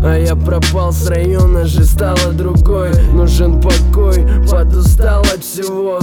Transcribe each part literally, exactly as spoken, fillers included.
А я пропал с района, жизнь стала другой. Нужен покой, подустал от всего.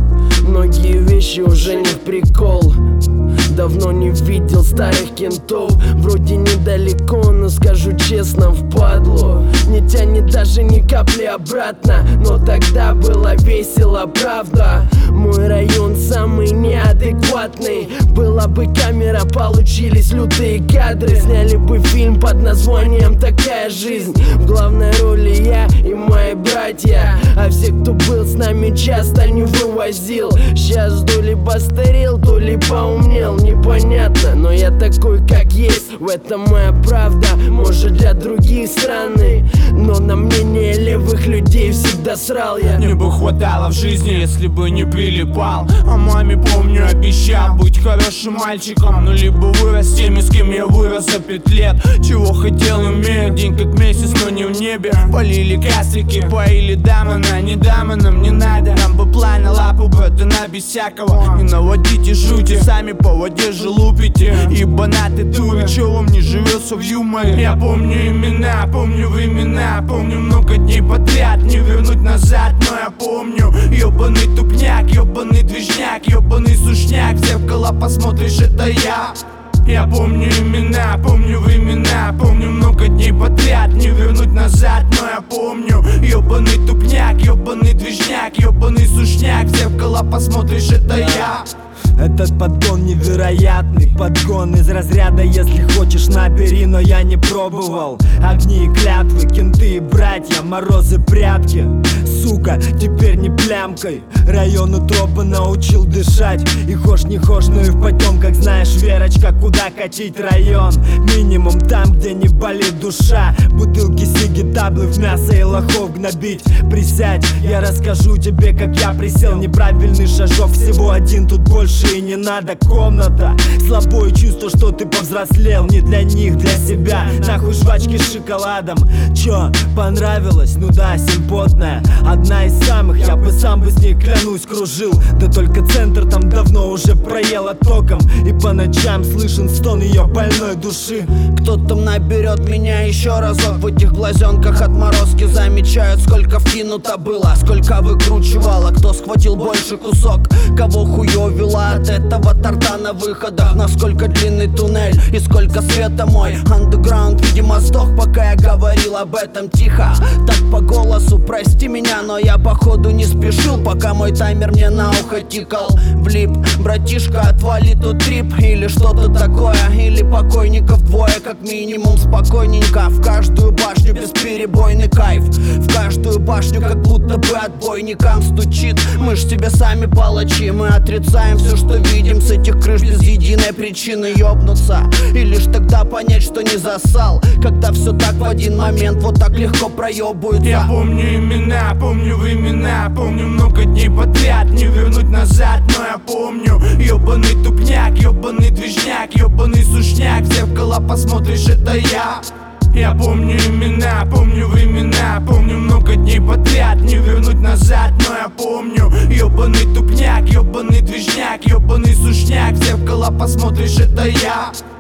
Многие вещи уже не в прикол. Давно не видел старых кентов. Вроде недалеко, но скажу честно, впадло. Не тянет даже ни капли обратно. Но тогда было весело, правда. Мой район самый неадекватный. Была бы камера, получились лютые кадры. Сняли бы фильм под названием «Такая жизнь». В главной роли я и мои братья. А все, кто был с нами, часто не вывозил. Сейчас то ли постарел, то ли поумнел, непонятно, но я такой, как есть. В этом моя правда, может для других странный, но на мнение левых людей всегда срал я. Мне бы хватало в жизни, если бы не прилипал. А маме, помню, обещал быть хорошим мальчиком. Ну либо вырос с теми, с кем я вырос за пять лет. Чего хотел, имею день как месяц, но не в небе. Полили кассики, поили дамана, не даманам не надо. Нам бы планы лапу, братана, без всякого. Не наводите жути, сами по воде же лупите. Ебанаты дуры, чё вам не живется в юморе? Я помню имена, помню времена, помню много дней подряд. Не вернуть назад, но я помню. Ёбаный тупняк, ёбаный движняк, ёбаный сушняк. В зеркало посмотришь, это я. Я помню имена, помню времена, помню много дней подряд. Не вернуть назад, но я помню. Ёбаный тупняк, ёбаный движняк, ёбаный сушняк. В зеркало посмотришь, это я. Этот подгон невероятный, подгон из разряда «если хочешь, набери», но я не пробовал. Огни и клятвы, кенты и братья, морозы, прятки. Сука, теперь не плямкой. Район утробы научил дышать. И хошь не хошь, но и в потемках знаешь, Верочка, куда катить район. Минимум там, где не болит душа. Бутылки, сиги, таблы в мясо и лохов гнобить. Присядь, я расскажу тебе, как я присел. Неправильный шажок, всего один, тут больше и не надо. Комната, слабое чувство, что ты повзрослел. Не для них, для себя. Нахуй жвачки с шоколадом. Чё, понравилось? Ну да, симпотная. Одна из самых, я бы сам бы с ней, клянусь, кружил. Да только центр там давно уже проела током. И по ночам слышен стон ее больной души. Кто-то наберет меня еще разок. В этих глазенках отморозки замечают, сколько вкинуто было, сколько выкручивало. Кто схватил больше кусок, кого хуёвило от этого торта на выходах. Насколько длинный туннель и сколько света мой андеграунд, видимо, сдох, пока я говорил об этом тихо. Так по голосу, прости меня, но я походу не спешил, пока мой таймер мне на ухо тикал. Влип, братишка, отвали тут трип или что-то такое. Или покойников двое, как минимум, спокойненько. В каждую башню бесперебойный кайф. В каждую башню как будто бы отбойникам стучит. Мы ж тебе сами палачи, мы отрицаем все, что видим. С этих крыш без единой причины ёбнуться. И лишь тогда понять, что не засал, когда все так в один момент вот так легко проебывается. Я помню имена, помню времена, помню много дней подряд. Не вернуть назад, но я помню. Ёбаный тупняк, ёбаный движняк, ёбаный сушняк. В зеркало посмотришь, это я. Я помню имена, помню времена, помню много дней подряд. Не вернуть назад, но я помню. Ёбаный тупняк, ёбаный движняк, ёбаный сушняк. В зеркало посмотришь, это я.